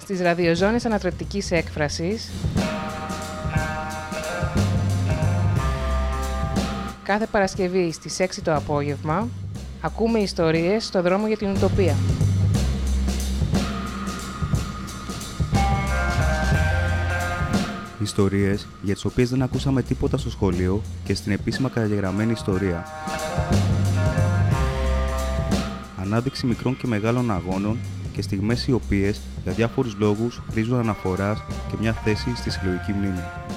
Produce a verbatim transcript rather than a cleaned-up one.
στις ραδιοζώνες ανατρεπτικής έκφρασης κάθε Παρασκευή στις έξι το απόγευμα ακούμε ιστορίες στο δρόμο για την ουτοπία. Ιστορίες για τις οποίες δεν ακούσαμε τίποτα στο σχολείο και στην επίσημα καταγεγραμμένη ιστορία. Ανάδειξη μικρών και μεγάλων αγώνων και στιγμές οι οποίες για διάφορους λόγους χρήζουν αναφοράς και μια θέση στη συλλογική μνήμη.